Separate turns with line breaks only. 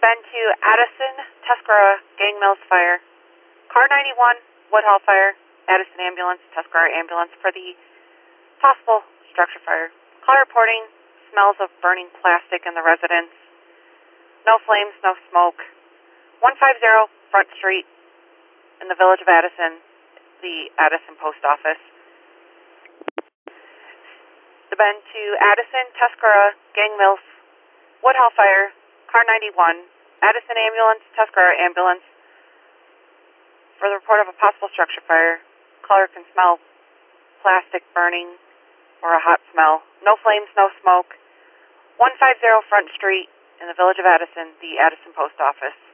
Bend to Addison, Tuscarora, Gang Mills Fire. Car 91, Woodhall Fire, Addison Ambulance, Tuscarora Ambulance for the possible structure fire. Call reporting smells of burning plastic in the residence. No flames, no smoke. 150 Front Street in the village of Addison, the Addison Post Office. Bend to Addison, Tuscarora, Gang Mills, Woodhall Fire, Car 91, Addison Ambulance, Tuscarora Ambulance for the report of a possible structure fire. Caller can smell plastic burning or a hot smell. No flames, no smoke. 150 Front Street in the village of Addison, the Addison Post Office.